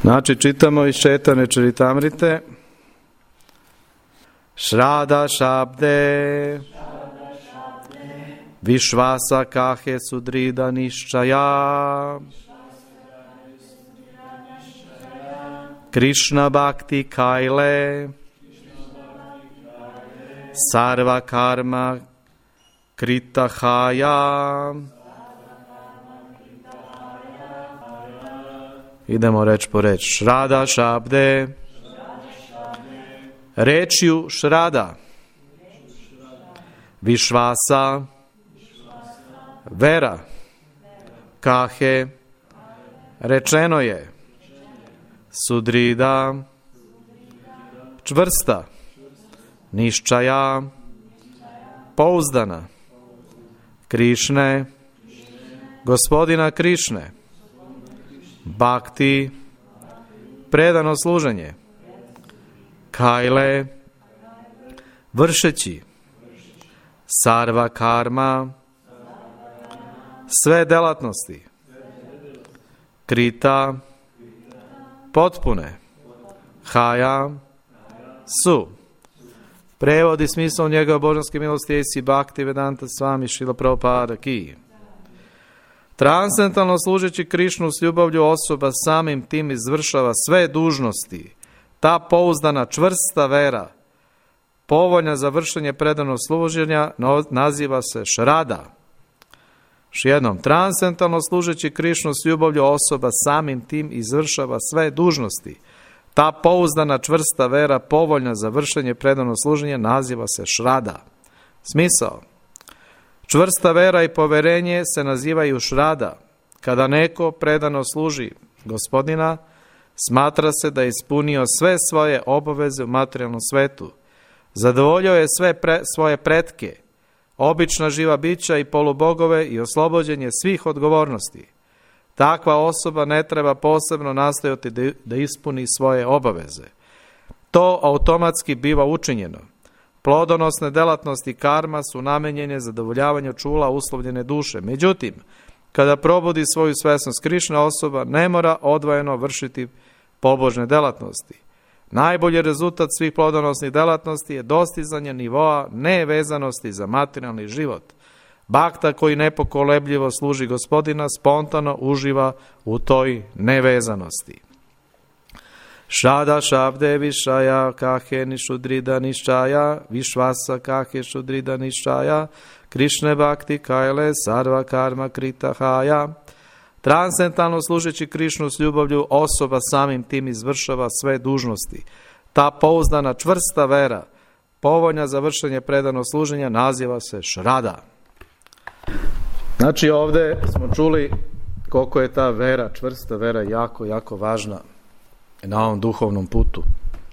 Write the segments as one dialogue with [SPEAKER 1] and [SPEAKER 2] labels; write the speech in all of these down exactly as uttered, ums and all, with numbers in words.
[SPEAKER 1] Znači, čitamo iz Četane Čaritamrite. Šrada šabde, Višvasa kahe sudrida niščaja, Krishna bhakti kaile, Sarva karma kritahaya. Idemo reč po reč. Šrada šabde, rečju šrada, Višvasa, vera, kahe, rečeno je, sudrida, čvrsta, niščaja, pouzdana, Krišne, gospodina Krišne, bhakti, predano služenje, kajle, vršeći, sarva karma, sve delatnosti, krita, potpune, haja, su. Prevod i smisao njegove božanske milosti Esi Bhakti Vedanta Swami Šrila Prabhupada Ki. Transcendentalno služeći Krišnu s ljubavlju osoba samim tim izvršava sve dužnosti. Ta pouzdana čvrsta vera, povoljna za vršenje predanog služenja, naziva se šrada. Još jednom, transcendentalno služeći Krišnu s ljubavlju osoba samim tim izvršava sve dužnosti. Ta pouzdana čvrsta vera, povoljna za vršenje predanog služenja, naziva se šrada. Smisao. Čvrsta vera i poverenje se nazivaju šrada. Kada neko predano služi Gospodina, smatra se da je ispunio sve svoje obaveze u materijalnom svetu. Zadovoljio je sve pre, svoje pretke, obična živa bića i polubogove i oslobođen je svih odgovornosti. Takva osoba ne treba posebno nastojati da, da ispuni svoje obaveze. To automatski biva učinjeno. Plodonosne delatnosti karma su namenjene zadovoljavanju čula uslovljene duše. Međutim, kada probudi svoju svesnost Krišna, osoba ne mora odvojeno vršiti pobožne delatnosti. Najbolji rezultat svih plodonosnih delatnosti je dostizanje nivoa nevezanosti za materijalni život. Bhakta koji nepokolebljivo služi Gospodina spontano uživa u toj nevezanosti. Šada šabde višaja kahe nišudrida niščaja, Višvasa kahe šudrida niščaja, Krišne bhakti kajle sarva karma kritahaya. Transcendentalno služeći Krišnu s ljubavlju, osoba samim tim izvršava sve dužnosti. Ta pouzdana čvrsta vera, povoljna za vršenje predanog služenja, naziva se šrada. Znači, ovdje smo čuli koliko je ta vera, čvrsta vera, jako, jako važna na ovom duhovnom putu.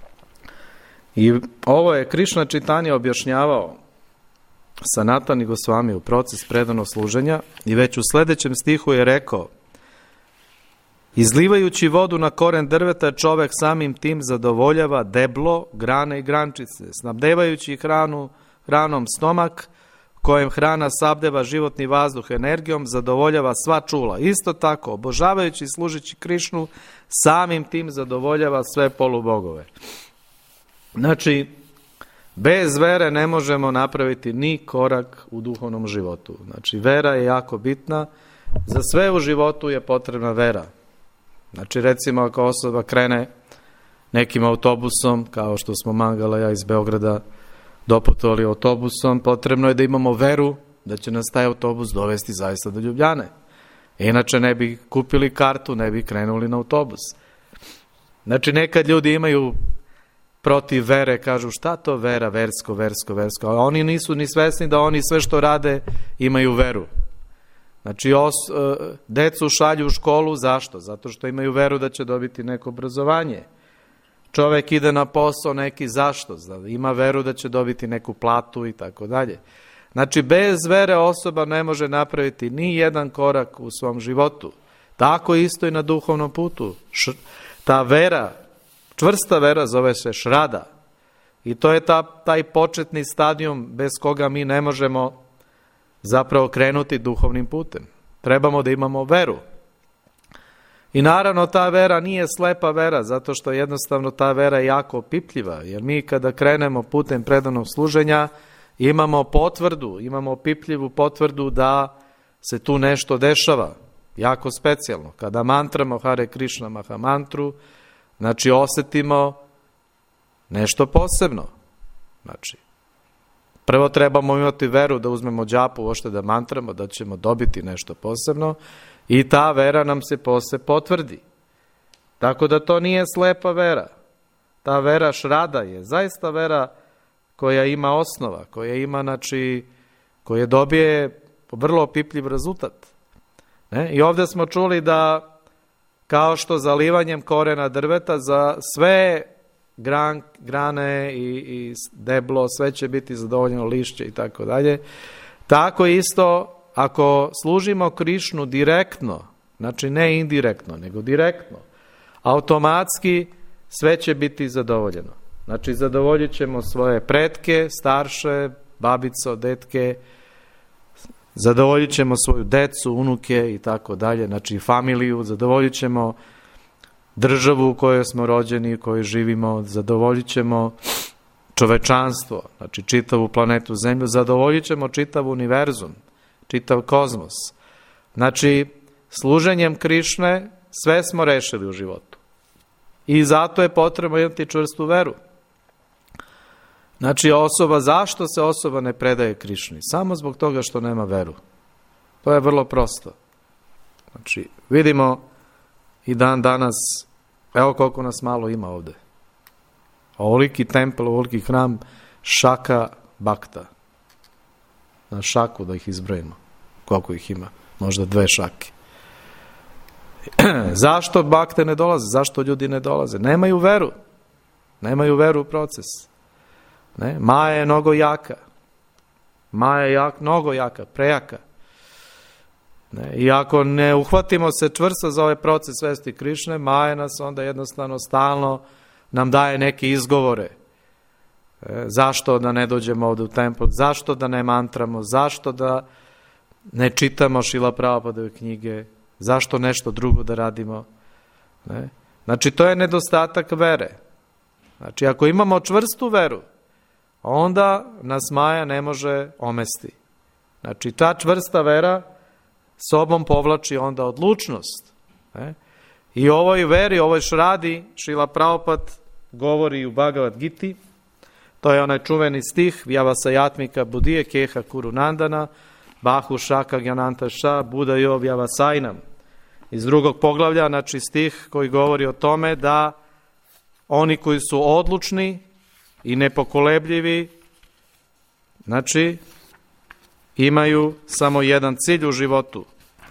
[SPEAKER 1] I ovo je Krišna Čitanja objašnjavao Sanatani Gosvami u proces predanog služenja i već u sljedećem stihu je rekao: izlivajući vodu na koren drveta, čovjek samim tim zadovoljava deblo, grane i grančice, snabdevajući hranu, hranom stomak, kojem hrana sabdeva životni vazduh energijom, zadovoljava sva čula. Isto tako, obožavajući i služeći Krišnu, samim tim zadovoljava sve polubogove. Znači, bez vere ne možemo napraviti ni korak u duhovnom životu. Znači, vera je jako bitna. Za sve u životu je potrebna vera. Znači, recimo, ako osoba krene nekim autobusom, kao što smo Mangala ja iz Beograda doputovali autobusom, potrebno je da imamo veru da će nas taj autobus dovesti zaista do Ljubljane. Inače ne bi kupili kartu, ne bi krenuli na autobus. Znači, nekad ljudi imaju protiv vere, kažu šta to vera, versko, versko, versko, a oni nisu ni svesni da oni sve što rade imaju veru. Znači, os, decu šalju u školu, zašto? Zato što imaju veru da će dobiti neko obrazovanje. Čovjek ide na posao neki, zašto? Ima veru da će dobiti neku platu i tako dalje. Znači, bez vere osoba ne može napraviti ni jedan korak u svom životu. Tako isto i na duhovnom putu. Š, ta vera, čvrsta vera zove se šrada. I to je ta, taj početni stadijum bez koga mi ne možemo zapravo krenuti duhovnim putem. Trebamo da imamo veru. I naravno ta vera nije slepa vera, zato što jednostavno ta vera je jako opipljiva, jer mi kada krenemo putem predanog služenja imamo potvrdu, imamo opipljivu potvrdu da se tu nešto dešava, jako specijalno. Kada mantramo Hare Krishna Maha mantru, znači osetimo nešto posebno. Znači, prvo trebamo imati veru da uzmemo džapu, uopšte da mantramo, da ćemo dobiti nešto posebno i ta vera nam se posle potvrdi. Tako da to nije slepa vera. Ta vera šrada je zaista vera koja ima osnova, koja ima, znači, koja dobije vrlo opipljiv rezultat. Ne? I ovdje smo čuli da kao što zalivanjem korena drveta za sve gran, grane i, i deblo, sve će biti zadovoljeno, lišće i tako dalje. Tako isto, ako služimo Krišnu direktno, znači ne indirektno, nego direktno, automatski sve će biti zadovoljeno. Znači zadovoljit ćemo svoje pretke, starše, babico, detke, zadovoljit ćemo svoju decu, unuke i tako dalje, znači familiju, zadovoljit ćemo državu u kojoj smo rođeni, u kojoj živimo, zadovoljit ćemo čovečanstvo, znači čitavu planetu Zemlju, zadovoljit ćemo čitav univerzum, čitav kozmos. Znači, služenjem Krišne sve smo rešili u životu. I zato je potrebno imati čvrstu veru. Znači, osoba, zašto se osoba ne predaje Krišni? Samo zbog toga što nema veru. To je vrlo prosto. Znači, vidimo i dan danas, evo koliko nas malo ima ovde. Ovoliki tempel, ovoliki hram, šaka bakta. Na šaku da ih izbrojimo. Koliko ih ima? Možda dve šake. Zašto bakte ne dolaze? Zašto ljudi ne dolaze? Nemaju veru. Nemaju veru u proces. Ne? Maja je mnogo jaka. Maja je jak, mnogo jaka, prejaka. Ne? I ako ne uhvatimo se čvrsto za ovaj proces svesti Krišne, Maja nas onda jednostavno stalno nam daje neke izgovore. E, zašto da ne dođemo ovdje u templ? Zašto da ne mantramo? Zašto da ne čitamo Šrila Prabhupadove knjige? Zašto nešto drugo da radimo? Ne? Znači, to je nedostatak vere. Znači, ako imamo čvrstu veru, onda nas Maja ne može omesti. Znači, ta čvrsta vera sobom povlači onda odlučnost. Ne? I ovoj veri, ovoj šradi, Šrila Prabhupada govori u Bhagavad Giti, to je onaj čuveni stih, Vyavasayatmika budije keha kurunandana, bahu šaka gyananta ša, budajo vyavasajnam. Iz drugog poglavlja, znači stih koji govori o tome da oni koji su odlučni i nepokolebljivi, znači imaju samo jedan cilj u životu.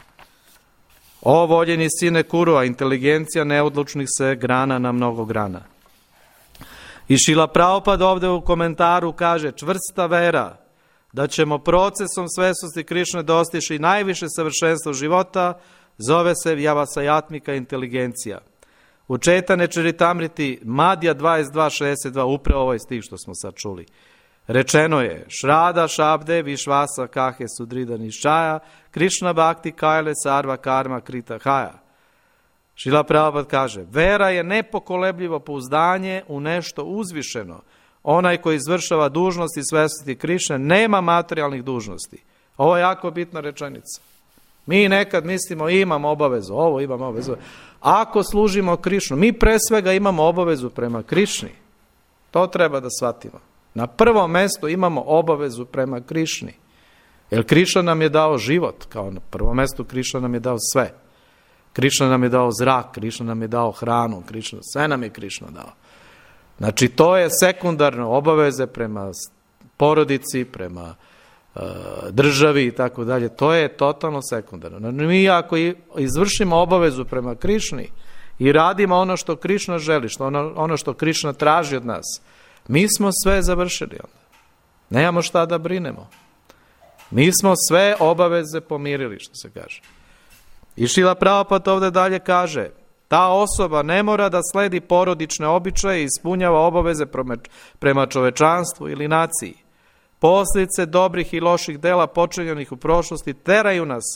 [SPEAKER 1] O voljeni sine Kurua, inteligencija neodlučnih se grana na mnogo grana. I Šrila Prabhupada ovdje u komentaru kaže, čvrsta vera da ćemo procesom svesnosti Krišne dostići najviše savršenstvo života, zove se Vyavasayatmika inteligencija. U Čaitanya Charitamriti Madhya dvadeset dva šezdeset dva, upravo ovaj stih što smo sad čuli. Rečeno je, Šrada šabde višvasa kahe sudrida niščaja, Krišna bhakti kajle sarva karma krita haja. Šrila Prabhupada kaže, vera je nepokolebljivo pouzdanje u nešto uzvišeno. Onaj koji izvršava dužnosti svesnosti Krišne nema materijalnih dužnosti. Ovo je jako bitna rečenica. Mi nekad mislimo imamo obavezu, ovo imamo obavezu. Ako služimo Krišnu, mi pre svega imamo obavezu prema Krišni. To treba da shvatimo. Na prvom mjestu imamo obavezu prema Krišni. Jer Krišna nam je dao život. Kao na prvom mjestu Krišna nam je dao sve. Krišna nam je dao zrak, Krišna nam je dao hranu, Krišna, sve nam je Krišna dao. Znači to je sekundarno obaveze prema porodici, prema uh, državi i tako dalje. To je totalno sekundarno. Mi ako izvršimo obavezu prema Krišni i radimo ono što Krišna želi, što ono, ono što Krišna traži od nas, mi smo sve završili onda. Nemamo šta da brinemo. Mi smo sve obaveze pomirili, što se kaže. I Šrila Prabhupada ovdje dalje kaže, ta osoba ne mora da sledi porodične običaje i ispunjava obaveze prema čovečanstvu ili naciji. Posljedice dobrih i loših dela počinjenih u prošlosti teraju nas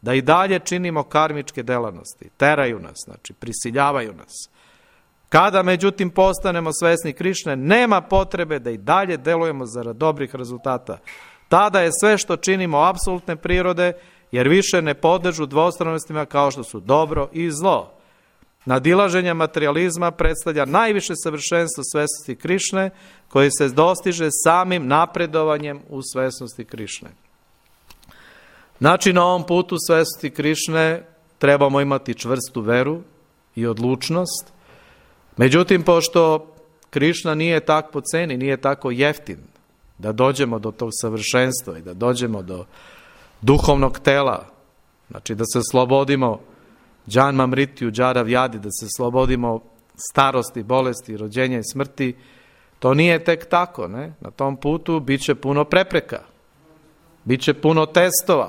[SPEAKER 1] da i dalje činimo karmičke delanosti. Teraju nas, znači prisiljavaju nas. Kada, međutim, postanemo svesni Krišne, nema potrebe da i dalje delujemo zarad dobrih rezultata. Tada je sve što činimo apsolutne prirode, jer više ne podležu dvostranostima kao što su dobro i zlo. Nadilaženje materijalizma predstavlja najviše savršenstvo svesnosti Krišne, koji se dostiže samim napredovanjem u svesnosti Krišne. Znači, na ovom putu svesnosti Krišne trebamo imati čvrstu veru i odlučnost. Međutim, pošto Krišna nije tako po ceni, nije tako jeftin da dođemo do tog savršenstva i da dođemo do duhovnog tela, znači da se slobodimo džanma mritiju, džara vjadi, da se slobodimo starosti, bolesti, rođenja i smrti, to nije tek tako. Ne? Na tom putu bit će puno prepreka, bit će puno testova.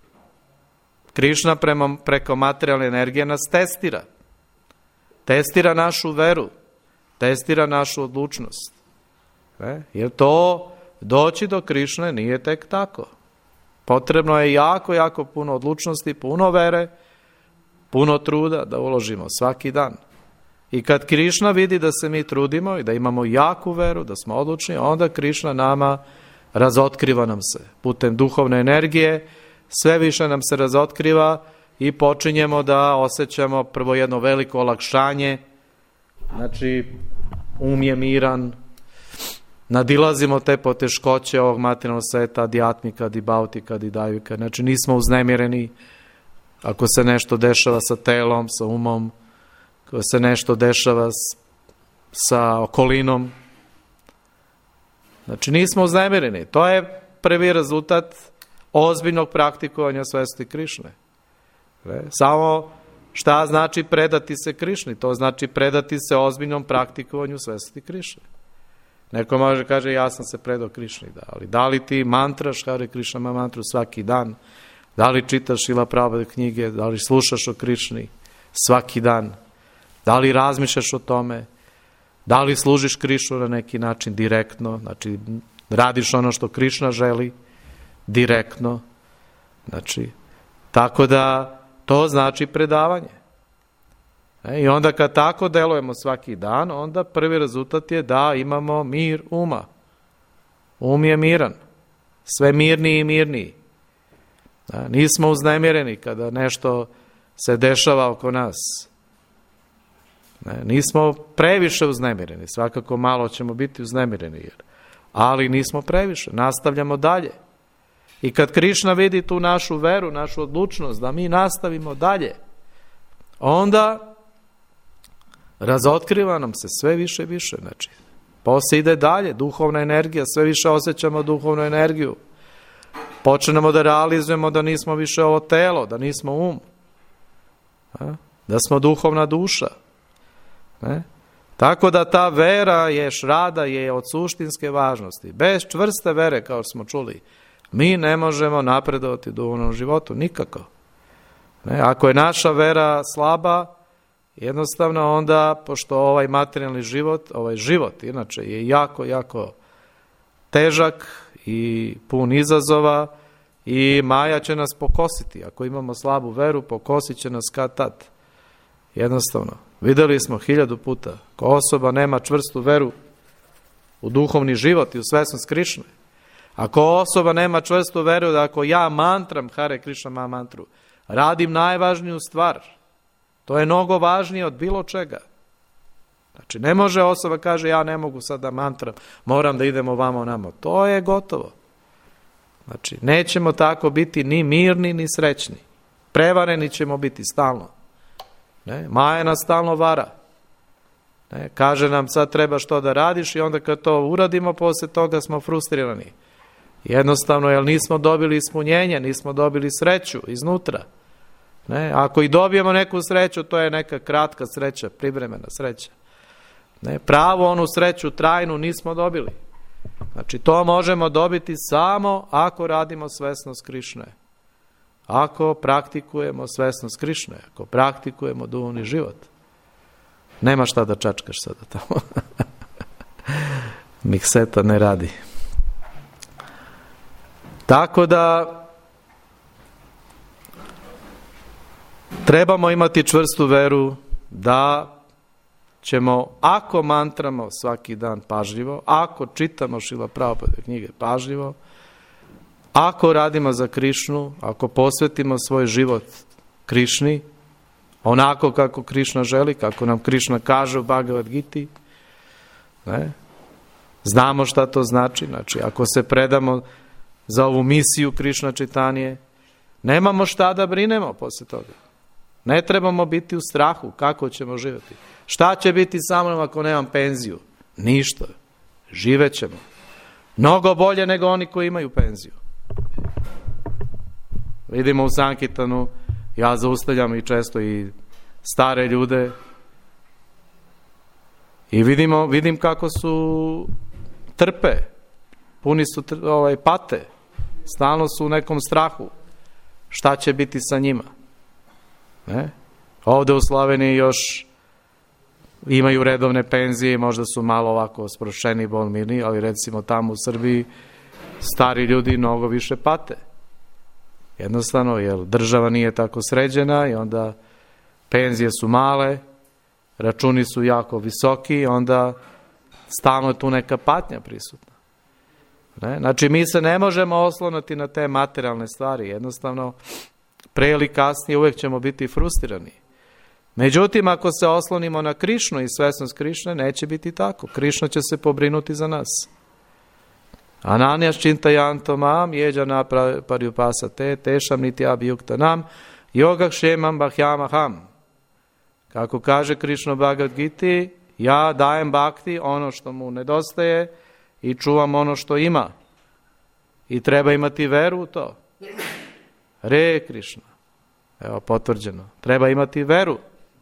[SPEAKER 1] Krišna prema, preko materijalne energije nas testira. Testira našu veru, testira našu odlučnost. Ne? Jer to doći do Krišne nije tek tako. Potrebno je jako, jako puno odlučnosti, puno vere, puno truda da uložimo svaki dan. I kad Krišna vidi da se mi trudimo i da imamo jaku veru, da smo odlučni, onda Krišna nama razotkriva nam se. Putem duhovne energije sve više nam se razotkriva i počinjemo da osjećamo prvo jedno veliko olakšanje, znači um je miran, nadilazimo te poteškoće ovog materijalnog sveta, adjatmika, dibautika, didajvika, znači nismo uznemireni ako se nešto dešava sa telom, sa umom, ako se nešto dešava sa okolinom. Znači nismo uznemireni. To je prvi rezultat ozbiljnog praktikovanja svesti Krišne. Samo šta znači predati se Krišni? To znači predati se ozbiljnom praktikovanju svesti Krišne. Neko može kaže ja sam se predao Krišni, da, ali da li ti mantraš Hare Krišna mantru svaki dan? Da li čitaš Šrila Prabhupada knjige? Da li slušaš o Krišni svaki dan? Da li razmišljaš o tome? Da li služiš Krišnu na neki način direktno? Znači radiš ono što Krišna želi direktno. Znači, tako da to znači predavanje. E, I onda kad tako delujemo svaki dan, onda prvi rezultat je da imamo mir uma. Um je miran. Sve mirniji i mirniji. Da, nismo uznemireni kada nešto se dešava oko nas. Ne, nismo previše uznemireni. Svakako malo ćemo biti uznemireni. Jer, ali nismo previše. Nastavljamo dalje. I kad Krišna vidi tu našu veru, našu odlučnost, da mi nastavimo dalje, onda razotkriva nam se sve više i više. Znači, posle ide dalje, duhovna energija, sve više osjećamo duhovnu energiju. Počnemo da realizujemo da nismo više ovo telo, da nismo um. Da smo duhovna duša. Ne? Tako da ta vera je šrada, je od suštinske važnosti. Bez čvrste vere, kao smo čuli, mi ne možemo napredovati u duhovnom životu, nikako. Ne? Ako je naša vera slaba, jednostavno onda, pošto ovaj materijalni život, ovaj život inače je jako, jako težak i pun izazova i Maja će nas pokositi. Ako imamo slabu veru, pokosit će nas kad tad. Jednostavno. Videli smo hiljadu puta. Ako osoba nema čvrstu veru u duhovni život i u svesnost Krišne, ako osoba nema čvrstu veru da ako ja mantram Hare Krišna mantru, radim najvažniju stvar, to je mnogo važnije od bilo čega. Znači, ne može osoba kaže ja ne mogu sad da mantram, moram da idemo vamo namo. To je gotovo. Znači, nećemo tako biti ni mirni, ni srećni. Prevareni ćemo biti stalno. Ne? Maja nas stalno vara. Ne? Kaže nam sad treba što da radiš i onda kad to uradimo, posle toga smo frustrirani. Jednostavno, jer nismo dobili ispunjenje, nismo dobili sreću iznutra. Ne? Ako i dobijemo neku sreću, to je neka kratka sreća, privremena sreća. Ne? Pravo onu sreću trajnu nismo dobili. Znači, to možemo dobiti samo ako radimo svesnost Krišne. Ako praktikujemo svesnost Krišne, ako praktikujemo duhovni život. Nema šta da čačkaš sada tamo. Mikseta ne radi. Tako da Trebamo imati čvrstu veru da ćemo, ako mantramo svaki dan pažljivo, ako čitamo Šrila Prabhupada knjige pažljivo, ako radimo za Krišnu, ako posvetimo svoj život Krišni, onako kako Krišna želi, kako nam Krišna kaže u Bhagavad Giti, ne? Znamo šta to znači, znači ako se predamo za ovu misiju Krišna Čitanje, nemamo šta da brinemo posle toga. Ne trebamo biti u strahu kako ćemo živjeti. Šta će biti sa mnom ako nemam penziju? Ništa. Živet ćemo. Mnogo bolje nego oni koji imaju penziju. Vidimo u Sankirtanu, ja zaustavljam i često i stare ljude i vidimo, vidim kako su trpe, puni su tr, ovaj, pate, stalno su u nekom strahu. Šta će biti sa njima? Ne? Ovde u Sloveniji još imaju redovne penzije, možda su malo ovako sprošeni, bolmirni, ali recimo tamo u Srbiji stari ljudi mnogo više pate. Jednostavno, jer država nije tako sređena i onda penzije su male, računi su jako visoki, onda stalno je tu neka patnja prisutna. Ne? Znači, mi se ne možemo osloniti na te materijalne stvari. Jednostavno, pre ili kasnije uvijek ćemo biti frustrirani. Međutim, ako se oslonimo na Krišnu i svesnost Krišne, neće biti tako. Krišna će se pobrinuti za nas. Ananjas čintajanto mam, jeđana parjupasate, tešam niti abhijuktanam, yoga kšemam bahjamaham. Kako kaže Krišna Bhagavad Giti, ja dajem bhakti ono što mu nedostaje i čuvam ono što ima. I treba imati veru u to. Re Krišna. Evo, potvrđeno. Treba imati veru.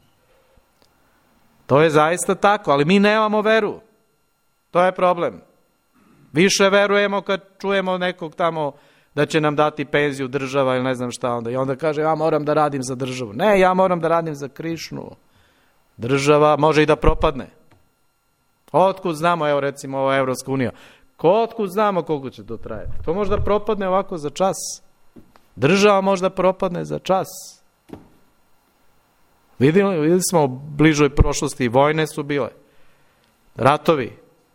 [SPEAKER 1] To je zaista tako, ali mi nemamo veru. To je problem. Više verujemo kad čujemo nekog tamo da će nam dati penziju država ili ne znam šta onda. I onda kaže, ja moram da radim za državu. Ne, ja moram da radim za Krišnu. Država može i da propadne. Otkud znamo, evo recimo ova Evropska unija, otkud znamo koliko će to trajati? To možda propadne ovako za čas. Država možda propadne za čas. Vidimo, videli smo u bližoj prošlosti, vojne su bile. Ratovi.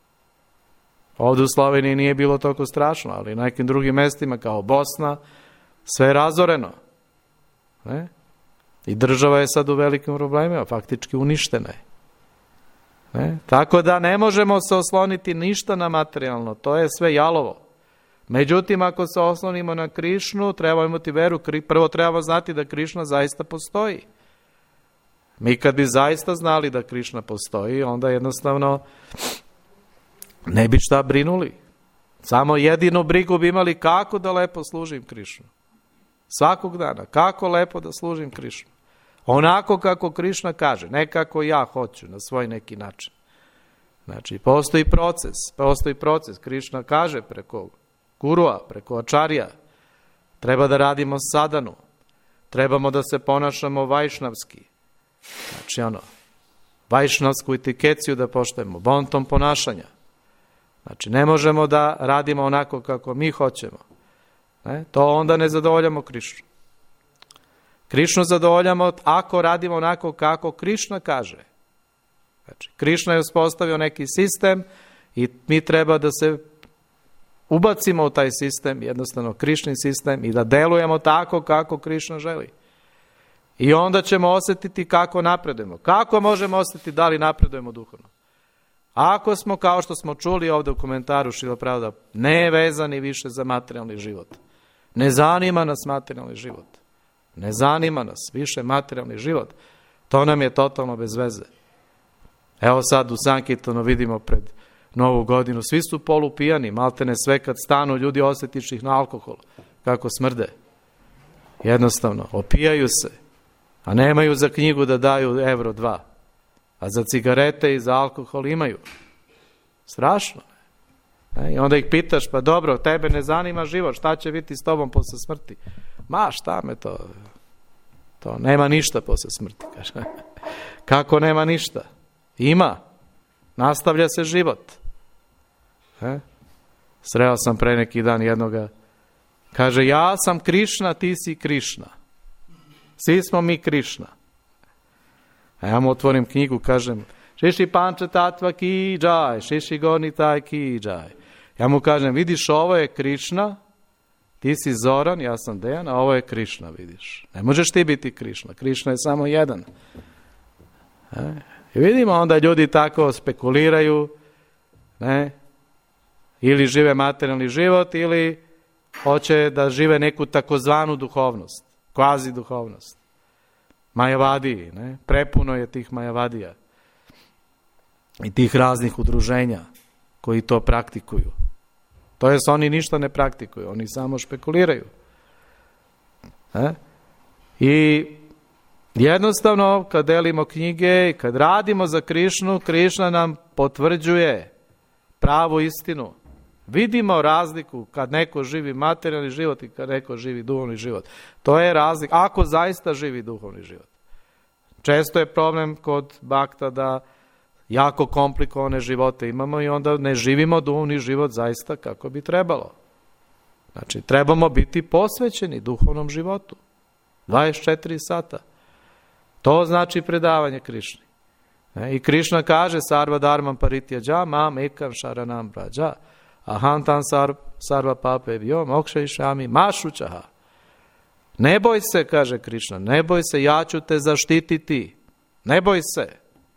[SPEAKER 1] Ovdje u Sloveniji nije bilo toliko strašno, ali na nekim drugim mestima kao Bosna, sve je razoreno. Ne? I država je sad u velikim problemima, faktički uništena je. Ne? Tako da ne možemo se osloniti ništa na materijalno, to je sve jalovo. Međutim, ako se oslonimo na Krišnu, trebamo imati veru, prvo trebamo znati da Krišna zaista postoji. Mi kad bi zaista znali da Krišna postoji, onda jednostavno ne bi šta brinuli. Samo jedinu brigu bi imali kako da lepo služim Krišnu. Svakog dana, kako lepo da služim Krišnu. Onako kako Krišna kaže, ne kako ja hoću, na svoj neki način. Znači, postoji proces, postoji proces. Krišna kaže preko gurua, preko ačarija, treba da radimo sadanu, trebamo da se ponašamo vajšnavski. Znači, ono, vajšnavsku etikeciju da poštujemo, bontom ponašanja. Znači, ne možemo da radimo onako kako mi hoćemo. Ne? To onda ne zadovoljamo Krišnu. Krišnu zadovoljamo ako radimo onako kako Krišna kaže. Znači, Krišna je uspostavio neki sistem i mi treba da se ubacimo u taj sistem, jednostavno Krišnin sistem, i da delujemo tako kako Krišna želi. I onda ćemo osjetiti kako napredujemo. Kako možemo osjetiti da li napredujemo duhovno? Ako smo, kao što smo čuli ovdje u komentaru Šrila Prabhupada, ne vezani više za materijalni život. Ne zanima nas materijalni život. Ne zanima nas više materijalni život. To nam je totalno bez veze. Evo sad u Sankirtanu vidimo pred Novu godinu, svi su polupijani, maltene sve kad stanu ljudi osjetiš ih na alkohol, kako smrde. Jednostavno, opijaju se, a nemaju za knjigu da daju evro dva. A za cigarete i za alkohol imaju. Strašno. E, I onda ih pitaš, pa dobro, tebe ne zanima život, šta će biti s tobom posle smrti? Ma, šta me to? To nema ništa posle smrti, kaže. Kako nema ništa? Ima. Nastavlja se život. E? Sreo sam pre neki dan jednoga, kaže, ja sam Krišna, ti si Krišna. Svi smo mi Krišna. A ja mu otvorim knjigu, kažem, Šiši Panča Tatva ki džaj, Šiši Gorni taj ki džaj. Ja mu kažem, vidiš, ovo je Krišna, ti si Zoran, ja sam Dejan, a ovo je Krišna, vidiš. Ne možeš ti biti Krišna, Krišna je samo jedan. E? I vidimo, onda ljudi tako spekuliraju, ne? Ili žive materijalni život, ili hoće da žive neku takozvanu duhovnost, kvazi duhovnost. Majavadiji, ne? Prepuno je tih Majavadija i tih raznih udruženja koji to praktikuju. To jest, oni ništa ne praktikuju, oni samo špekuliraju. E? I jednostavno, kad delimo knjige i kad radimo za Krišnu, Krišna nam potvrđuje pravu istinu. Vidimo razliku kad neko živi materijalni život i kad neko živi duhovni život. To je razlika, ako zaista živi duhovni život. Često je problem kod bakta da jako komplikovane živote imamo i onda ne živimo duhovni život zaista kako bi trebalo. Znači, trebamo biti posvećeni duhovnom životu. dvadeset četiri sata. To znači predavanje Krišni. I Krišna kaže, sarva dharmam parityaja, mam ekam sharanam vraja, aham tan sarva pape vyo, mokshayishami mašučaha. Ne boj se, kaže Krišna, ne boj se, ja ću te zaštititi. Ne boj se.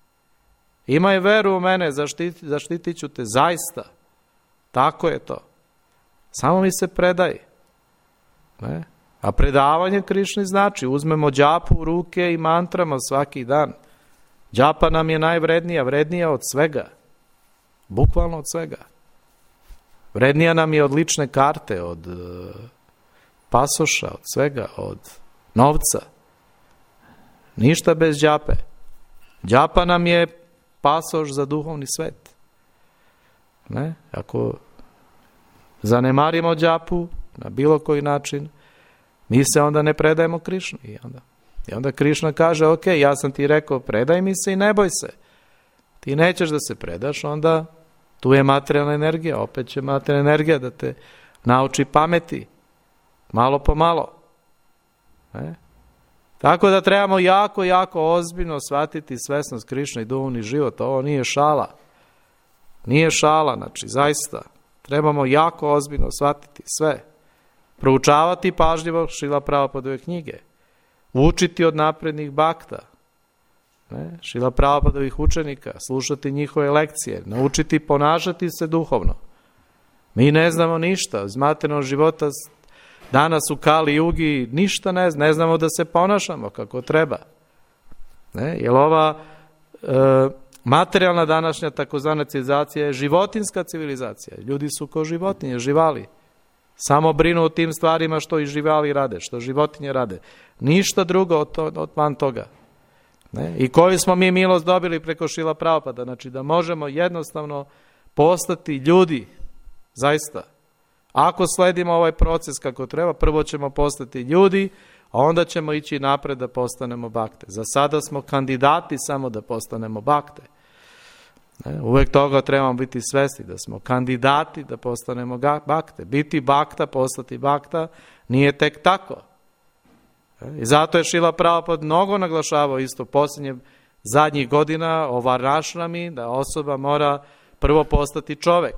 [SPEAKER 1] Imaj veru u mene, zaštiti, zaštitit ću te zaista. Tako je to. Samo mi se predaj. Ne? A predavanje Krišni znači, uzmemo džapu u ruke i mantrama svaki dan. Džapa nam je najvrednija, vrednija od svega. Bukvalno od svega. Vrednija nam je od lične karte, od uh, pasoša, od svega, od novca. Ništa bez džape. Džapa nam je pasoš za duhovni svet. Ne? Ako zanemarimo džapu na bilo koji način, mi se onda ne predajemo Krišni. I onda, i onda Krišna kaže, ok, ja sam ti rekao, predaj mi se i ne boj se. Ti nećeš da se predaš, onda tu je materijalna energija, opet će materijalna energija da te nauči pameti, malo po malo. Ne? Tako da trebamo jako, jako ozbiljno shvatiti svesnost Krišne i duhovni život. Ovo nije šala. Nije šala, znači, zaista. Trebamo jako ozbiljno shvatiti sve. Proučavati pažljivo Šrila Prabhupadove knjige. Učiti od naprednih bakta. Ne? Šrila Prabhupadovih učenika. Slušati njihove lekcije. Naučiti ponašati se duhovno. Mi ne znamo ništa. Iz materijalnog života danas u Kali Jugi ništa ne, ne znamo da se ponašamo kako treba. Ne? Jer ova e, materijalna današnja takozvana civilizacija je životinska civilizacija. Ljudi su ko životinje, živali. Samo brinu o tim stvarima što i živali rade, što životinje rade. Ništa drugo od, to, od van toga. Ne? I koju smo mi milost dobili preko Šrila Prabhupada, znači da možemo jednostavno postati ljudi, zaista. Ako sledimo ovaj proces kako treba, prvo ćemo postati ljudi, a onda ćemo ići napred da postanemo bakte. Za sada smo kandidati samo da postanemo bakte. Ne? Uvek toga trebamo biti svesni, da smo kandidati da postanemo bakte. Biti bakta, postati bakta, nije tek tako. I zato je Šrila Prabhupada mnogo naglašavao isto posljednje zadnjih godina o varnašrami, da osoba mora prvo postati čovek.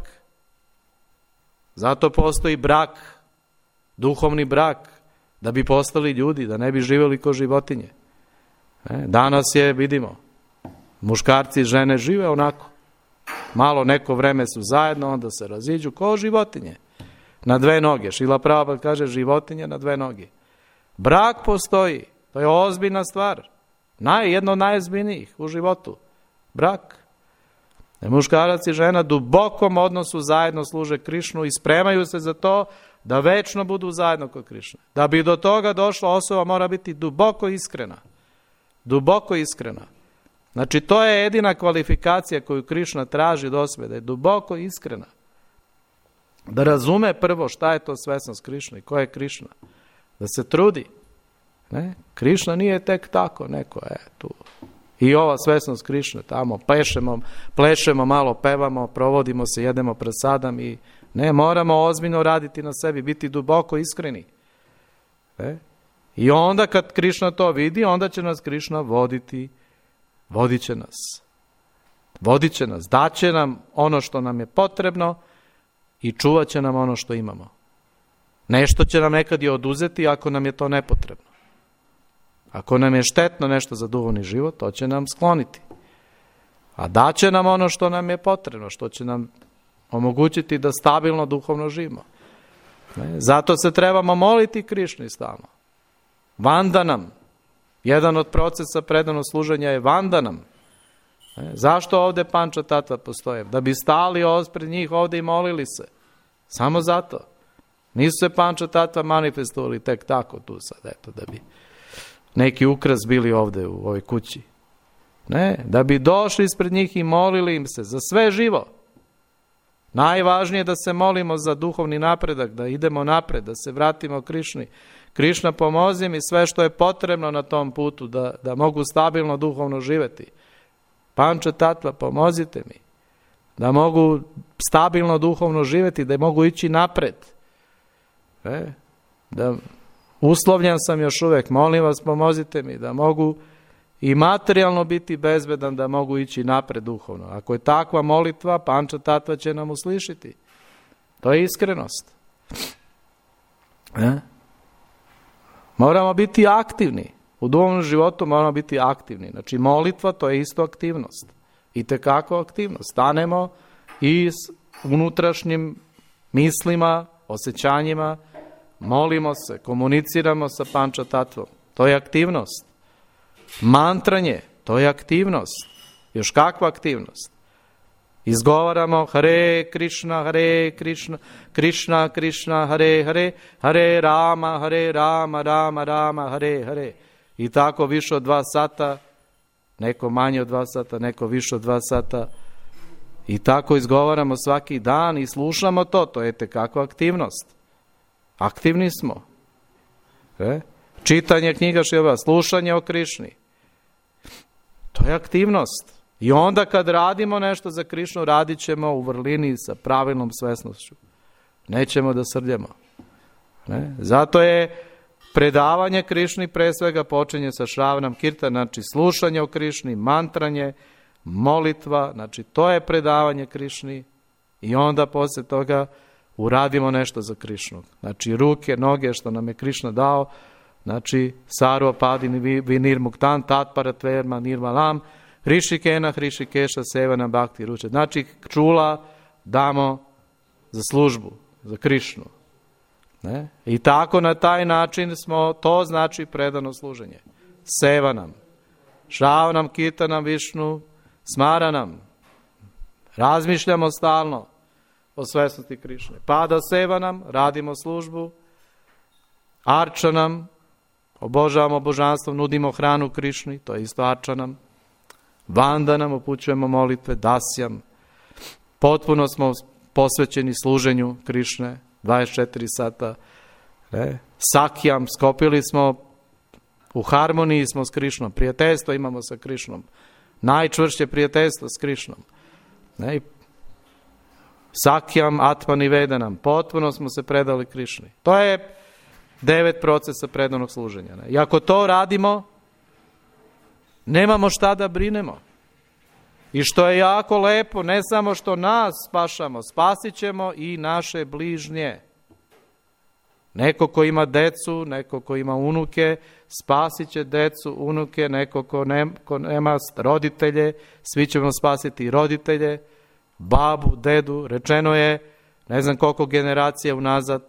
[SPEAKER 1] Zato postoji brak, duhovni brak, da bi postali ljudi, da ne bi živjeli ko životinje. Danas je, vidimo, muškarci i žene žive onako. Malo neko vreme su zajedno, onda se raziđu ko životinje. Na dve noge. Šrila Prabhupada kaže životinje na dve noge. Brak postoji. To je ozbiljna stvar. Naj, jedno od najozbiljnijih u životu. Brak. Muškarac i žena dubokom odnosu zajedno služe Krišnu i spremaju se za to da večno budu zajedno kod Krišne. Da bi do toga došla, osoba mora biti duboko iskrena. Duboko iskrena. Znači, to je jedina kvalifikacija koju Krišna traži od osobe, da je duboko iskrena. Da razume prvo šta je to svesnost Krišne i ko je Krišna. Da se trudi. Ne? Krišna nije tek tako neko, e, tu. I ova svesnost Krišne, tamo plešemo, plešemo, malo pevamo, provodimo se, jedemo prasadam i ne, moramo ozbiljno raditi na sebi, biti duboko iskreni. Ne? I onda kad Krišna to vidi, onda će nas Krišna voditi, vodit će nas. Vodit će nas, daće nam ono što nam je potrebno i čuvat će nam ono što imamo. Nešto će nam nekad i oduzeti ako nam je to nepotrebno. Ako nam je štetno nešto za duhovni život, to će nam skloniti. A daće nam ono što nam je potrebno, što će nam omogućiti da stabilno duhovno živimo. Zato se trebamo moliti Krišni stalno. Vandanam. Jedan od procesa predanog služenja je vandanam. Zašto ovdje panča tatva postoje? Da bi stali pred njih ovdje i molili se. Samo zato. Nisu se panča tatva manifestovali tek tako tu sad, eto, da bi neki ukras bili ovdje u ovoj kući. Ne, da bi došli ispred njih i molili im se za sve živo. Najvažnije je da se molimo za duhovni napredak, da idemo napred, da se vratimo Krišni. Krišna, pomozi mi sve što je potrebno na tom putu, da, da mogu stabilno duhovno živjeti. Panča tatva, pomozite mi, da mogu stabilno duhovno živjeti, da mogu ići napred. E, da uslovljen sam još uvijek, molim vas, pomozite mi, da mogu i materijalno biti bezbedan, da mogu ići napred duhovno. Ako je takva molitva, panča tatva će nam uslišiti. To je iskrenost. E? Moramo biti aktivni. U duhovnom životu moramo biti aktivni. Znači molitva, to je isto aktivnost. I tekako aktivnost. Stanemo i s unutrašnjim mislima, osjećanjima, molimo se, komuniciramo sa panča tatvom. To je aktivnost. Mantranje, to je aktivnost. Još kakva aktivnost? Izgovaramo Hare Krišna, Hare Krišna, Krišna, Krišna, Hare Hare, Hare Rama, Hare Rama, Rama, Rama, Hare Hare. I tako više od dva sata, neko manje od dva sata, neko više od dva sata. I tako izgovaramo svaki dan i slušamo to, to je tekakva aktivnost. Aktivni smo. E? Čitanje knjiga Šilva, slušanje o Krišni. To je aktivnost. I onda kad radimo nešto za Krišnu, radit ćemo u vrlini sa pravilnom svesnošću. Nećemo da srljamo. Ne? Zato je predavanje Krišni pre svega počinje sa Šravanam Kirtan, znači slušanje o Krišni, mantranje, molitva, znači to je predavanje Krišni i onda poslije toga uradimo nešto za Krišnu. Znači ruke, noge što nam je Krišna dao, znači Sarva Padini Vinir Muktan, Tatpara Tverma Nirmalam, Hrišikena, Hrišikeša, Sevana, Bhakti, Ruče. Znači čula damo za službu, za Krišnu. Ne? I tako na taj način smo, to znači predano služenje. Sevanam, Šravanam, Kirtanam, Višnu, Smaranam. Razmišljamo stalno o svesnosti Krišne. Pada Sevanam, radimo službu, Arčanam, obožavamo božanstvo, nudimo hranu Krišni, to je isto Arčanam. Vandanam, upućujemo molitve, Dasjam. Potpuno smo posvećeni služenju Krišne, dvadeset četiri sata. Ne? Sakjam, skopili smo, u harmoniji smo s Krišnom, prijateljstvo imamo sa Krišnom. Najčvršće prijateljstvo s Krišnom. Ne? Sakjam, Atmani Vedanam, potpuno smo se predali Krišni. To je devet procesa predanog služenja. Ne? I ako to radimo, nemamo šta da brinemo. I što je jako lepo, ne samo što nas spašamo, spasit ćemo i naše bližnje. Neko ko ima decu, neko ko ima unuke, spasit će decu, unuke, neko ko, ne, ko nema roditelje, svi ćemo spasiti i roditelje, babu, dedu. Rečeno je, ne znam koliko generacija unazad,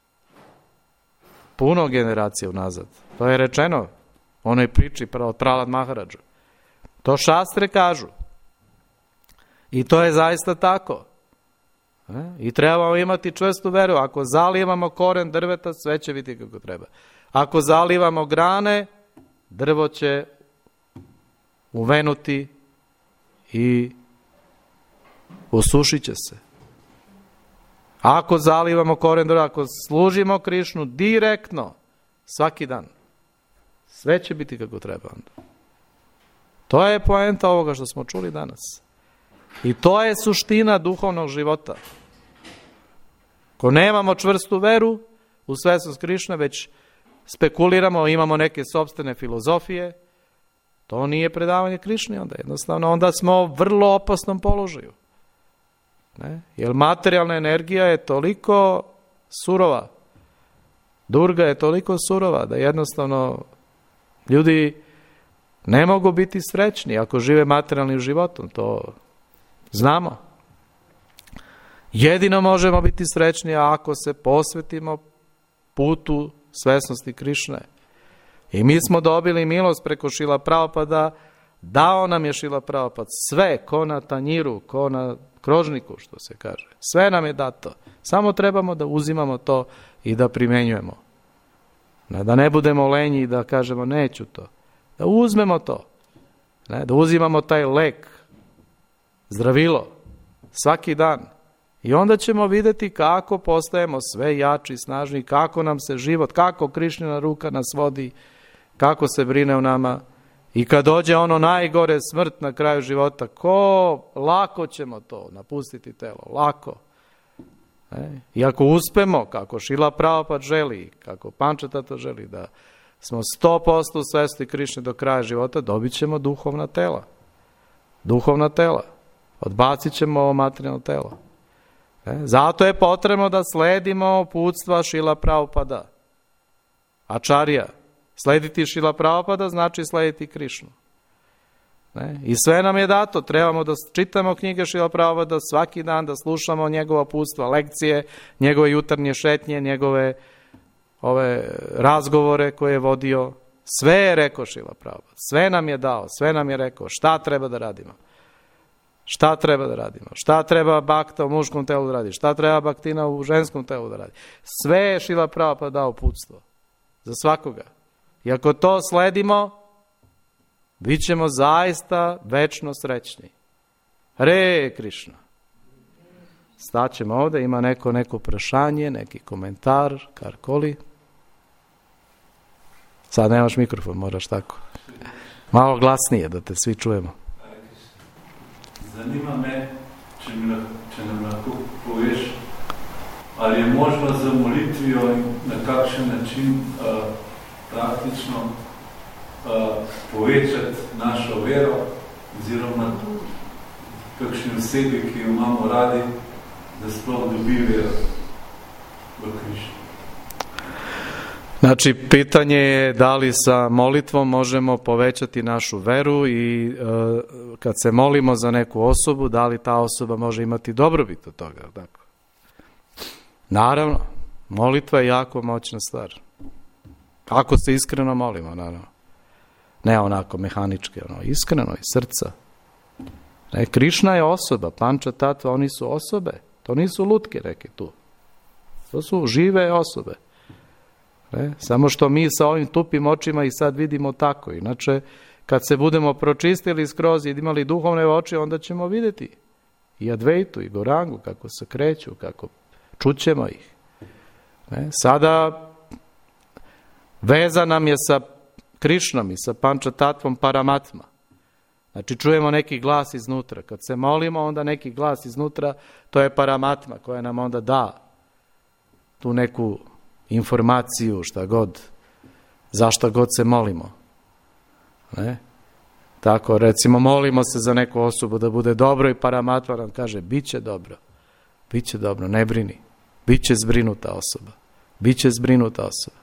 [SPEAKER 1] puno generacija unazad. To je rečeno onoj priči od Pralad Maharadža. To šastre kažu. I to je zaista tako. I trebamo imati čvrstu veru. Ako zalivamo koren drveta, sve će biti kako treba. Ako zalivamo grane, drvo će uvenuti i osušit će se. Ako zalivamo koren drveta, ako služimo Krišnu direktno, svaki dan, sve će biti kako treba. To je poenta ovoga što smo čuli danas. I to je suština duhovnog života. Ko nemamo čvrstu veru u svesnost Krišne, već spekuliramo, imamo neke sopstvene filozofije, to nije predavanje Krišne, onda jednostavno, onda smo u vrlo opasnom položaju. Ne? Jer materijalna energija je toliko surova, Durga je toliko surova, da jednostavno ljudi ne mogu biti srećni ako žive materijalnim životom, to znamo. Jedino možemo biti srećni ako se posvetimo putu svesnosti Krišne. I mi smo dobili milost preko Šrila Prabhupada, dao nam je Šrila Prabhupada sve, ko na tanjiru, ko na krožniku, što se kaže. Sve nam je dato. Samo trebamo da uzimamo to i da primenjujemo. Da ne budemo lenji i da kažemo neću to. Da uzmemo to. Ne, da uzimamo taj lek, zdravilo, svaki dan. I onda ćemo vidjeti kako postajemo sve jači, snažni, kako nam se život, kako Krišnina ruka nas vodi, kako se brine o nama. I kad dođe ono najgore, smrt na kraju života, ko lako ćemo to napustiti telo, lako. Ne? I ako uspemo, kako Šrila Prabhupada želi, kako Pančatata želi, da smo sto posto u svesti Krišne do kraja života, dobit ćemo duhovna tela. Duhovna tela. Odbacit ćemo ovo materijalno telo. Ne? Zato je potrebno da sledimo uputstva Šrila Prabhupada. Ačarija. Slediti Šrila Prabhupada znači slediti Krišnu. Ne? I sve nam je dato. Trebamo da čitamo knjige Šrila Prabhupada svaki dan, da slušamo njegova uputstva, lekcije, njegove jutarnje šetnje, njegove ove razgovore koje je vodio. Sve je rekao Šrila Prabhupada. Sve nam je dao, sve nam je rekao šta treba da radimo. Šta treba da radimo? Šta treba Bhakta u muškom telu da radi? Šta treba Bhaktina u ženskom telu da radi? Sve je Šrila Prabhupada dao uputstvo. Za svakoga. I ako to sledimo, bit ćemo zaista večno srećni. Hare Krišna. Staćemo ovdje, ima neko neko prašanje, neki komentar, karkoli. Sad nemaš mikrofon, moraš tako. Malo glasnije da te svi čujemo.
[SPEAKER 2] Zanima me, če, mi, če nam lahko poveš, ali je možno za molitvijo in na kakšen način uh, praktično uh, povečati našo vero, oziroma kakšne osebi, ki jo imamo radi, da sploh dobi vero v Krišnu.
[SPEAKER 1] Znači, pitanje je da li sa molitvom možemo povećati našu veru i e, kad se molimo za neku osobu, da li ta osoba može imati dobrobit od toga. Dakle. Naravno, molitva je jako moćna stvar. Ako se iskreno molimo, naravno. Ne onako mehanički, ono, iskreno iz srca. Ne, Krišna je osoba, Pančatatva, oni su osobe. To nisu lutke, reke tu. To su žive osobe. Ne? Samo što mi sa ovim tupim očima i sad vidimo tako. Inače, kad se budemo pročistili skroz i imali duhovne oči, onda ćemo vidjeti i Advaitu i Gorangu, kako se kreću, kako čućemo ih. Ne? Sada veza nam je sa Krišnom i sa Pančatatvom Paramatma. Znači, čujemo neki glas iznutra. Kad se molimo, onda neki glas iznutra, to je Paramatma koja nam onda da tu neku informaciju, šta god, za šta god se molimo. Ne? Tako, recimo, molimo se za neku osobu da bude dobro i Paramatma nam kaže, bit će dobro, bit će dobro, ne brini, bit će zbrinuta osoba, bit će zbrinuta osoba.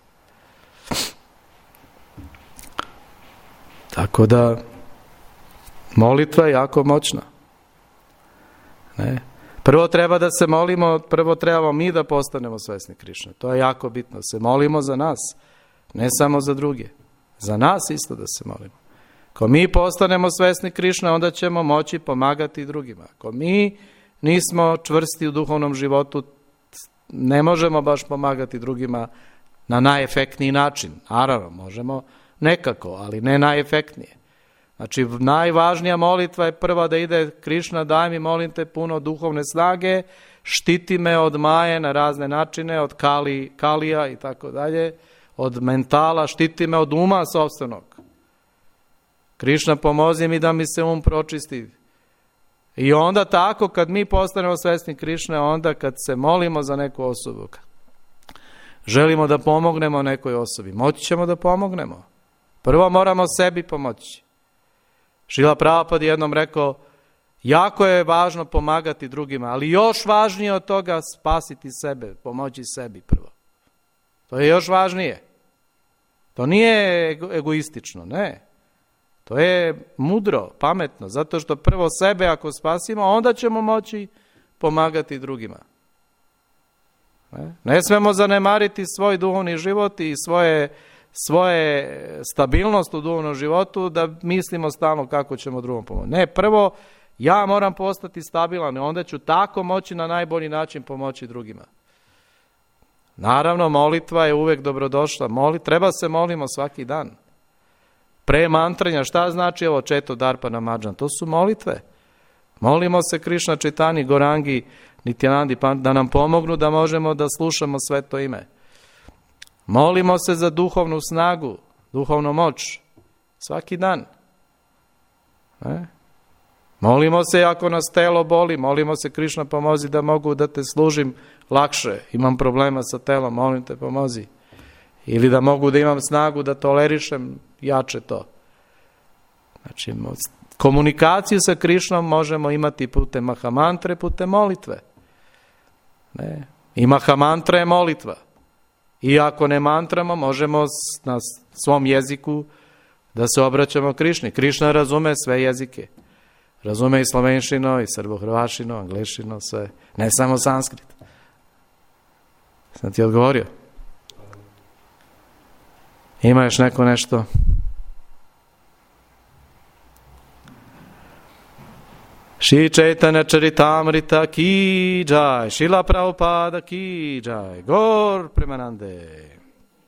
[SPEAKER 1] Tako da, molitva je jako moćna. Ne? Prvo treba da se molimo, prvo trebamo mi da postanemo svesni Krišne. To je jako bitno. Se molimo za nas, ne samo za druge. Za nas isto da se molimo. Ako mi postanemo svesni Krišne, onda ćemo moći pomagati drugima. Ako mi nismo čvrsti u duhovnom životu, ne možemo baš pomagati drugima na najefektniji način. Naravno, možemo nekako, ali ne najefektnije. Znači, najvažnija molitva je prva da ide Krišna, daj mi, molim te, puno duhovne snage, štiti me od maje na razne načine, od kali, kalija i tako dalje, od mentala, štiti me od uma sopstvenog. Krišna, pomozi mi da mi se um pročisti. I onda tako, kad mi postanemo svesni Krišne, onda kad se molimo za neku osobu, želimo da pomognemo nekoj osobi, moći ćemo da pomognemo. Prvo moramo sebi pomoći. Šrila Prabhupada jednom rekao, jako je važno pomagati drugima, ali još važnije od toga spasiti sebe, pomoći sebi prvo. To je još važnije. To nije ego, egoistično, ne. To je mudro, pametno, zato što prvo sebe ako spasimo, onda ćemo moći pomagati drugima. Ne, ne smemo zanemariti svoj duhovni život i svoje, svoje stabilnost u duhovnom životu da mislimo stalno kako ćemo drugom pomoći. Ne, prvo ja moram postati stabilan i onda ću tako moći na najbolji način pomoći drugima. Naravno, molitva je uvek dobrodošla. Moli, treba se molimo svaki dan. Pre mantranja, šta znači ovo Četo Darpana Madžan? To su molitve. Molimo se Krišna Čitani, Gorangi, Nityanandi, da nam pomognu da možemo da slušamo sveto ime. Molimo se za duhovnu snagu, duhovnu moć. Svaki dan. Ne? Molimo se ako nas telo boli, molimo se Krišna pomozi da mogu da te služim lakše. Imam problema sa telom, molim te pomozi. Ili da mogu da imam snagu da tolerišem jače to. Znači, komunikaciju sa Krišnom možemo imati putem mahamantre, putem molitve. Ne? I mahamantra je molitva. I ako ne mantramo, možemo na svom jeziku da se obraćamo Krišni. Krišna razume sve jezike. Razume i slovenšino, i srbohrvašino, anglešino, sve. Ne samo sanskrit. Sam ti odgovorio? Ima još neko nešto? Šri Chaitanya Charitamrita ki jai, Šrila Prabhupada ki jai, Gaur Premanande.